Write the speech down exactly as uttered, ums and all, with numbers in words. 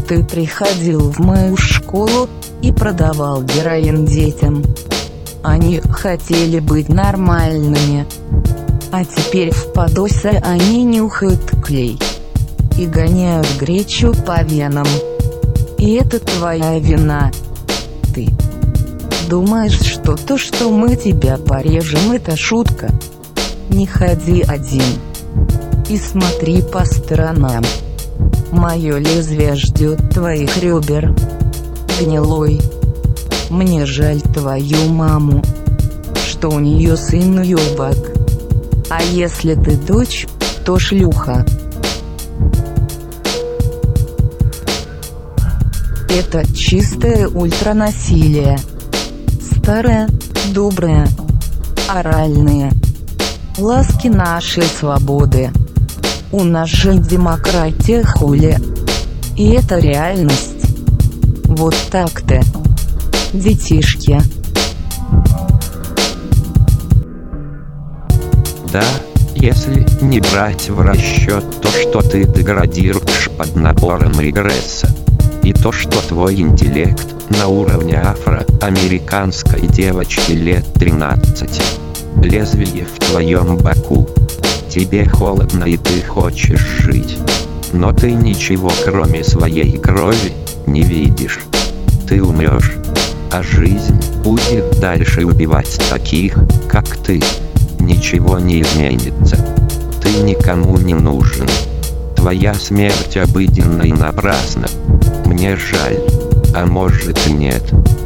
ты приходил в мою школу и продавал героин детям. Они хотели быть нормальными. А теперь в Подосе они нюхают клей и гоняют гречу по венам. И это твоя вина. Ты думаешь, что то, что мы тебя порежем, это шутка? Не ходи один и смотри по сторонам. Мое лезвие ждет твоих ребер. Гнилой. Мне жаль твою маму, что у нее сын уебак. А если ты дочь, то шлюха. Это чистое ультранасилие. Старое, доброе, оральные ласки нашей свободы. У нас же демократия, хули. И это реальность. Вот так-то, детишки. Да, если не брать в расчет то, что ты деградируешь под напором регресса, и то, что твой интеллект на уровне афроамериканской девочки лет тринадцати. Лезвие в твоем боку. Тебе холодно и ты хочешь жить. Но ты ничего кроме своей крови не видишь. Ты умрешь, а жизнь будет дальше убивать таких, как ты. Ничего не изменится. Ты никому не нужен. Твоя смерть обыденна и напрасна. Мне жаль, а может и нет.